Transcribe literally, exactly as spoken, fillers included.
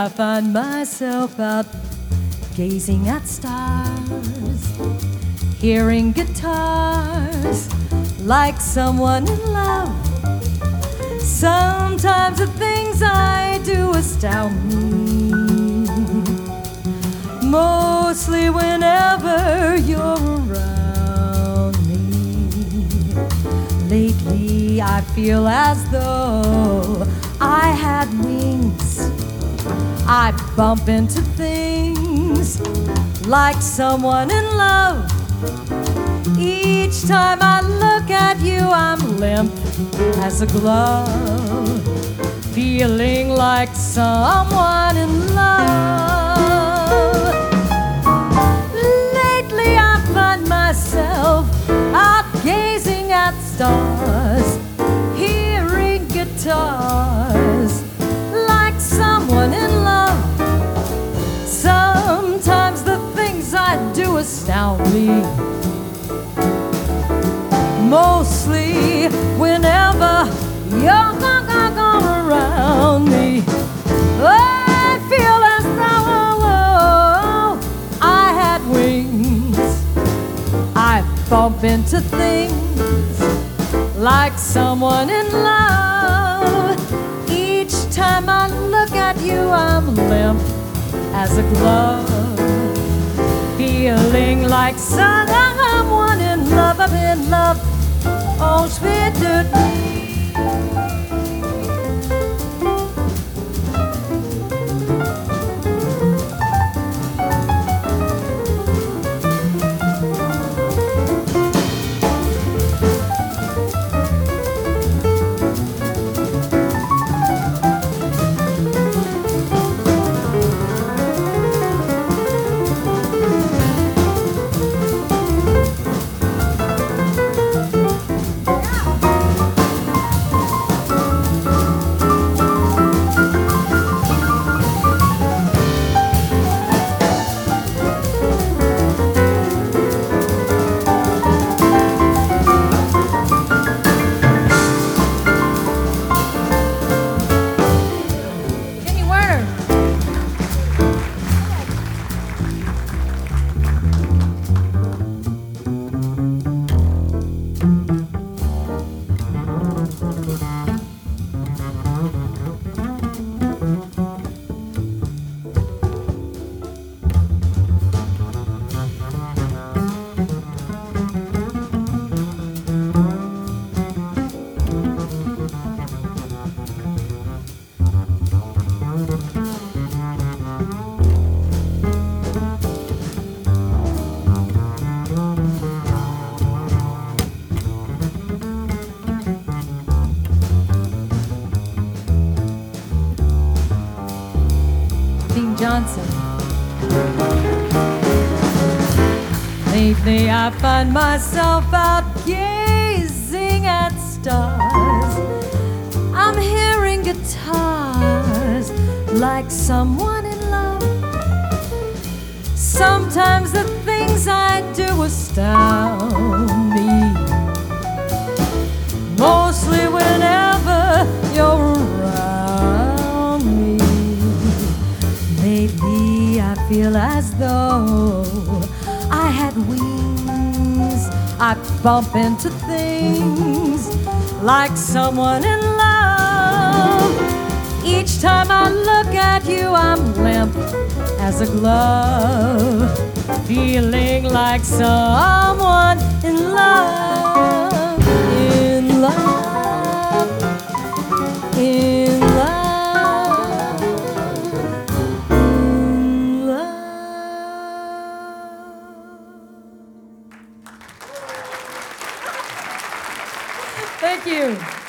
I find myself out gazing at stars, hearing guitars, like someone in love. Sometimes the things I do astound me, mostly whenever you're around me. Lately I feel as though I had wings. I bump into things like someone in love. Each time I look at you, I'm limp as a glove, feeling like someone in love. Lately I find myself out gazing at stars, hearing guitars, like someone in love. Sometimes the things I do astound me, mostly whenever you're around me. I feel as though I had wings. I bump into things like someone in love. Each time I look at you, I'm limp as a glove, feeling like someone in love. I'm in love. Oh, sweet dirty. Johnson. Lately I find myself out gazing at stars. I'm hearing guitars like someone in love. Sometimes the things I do astound me, mostly whenever you're around me. Lately I feel as though I had wings. I bump into things like someone in love. Each time I look at you, I'm limp as a glove, feeling like someone in love, in love, in love, in love. Thank you.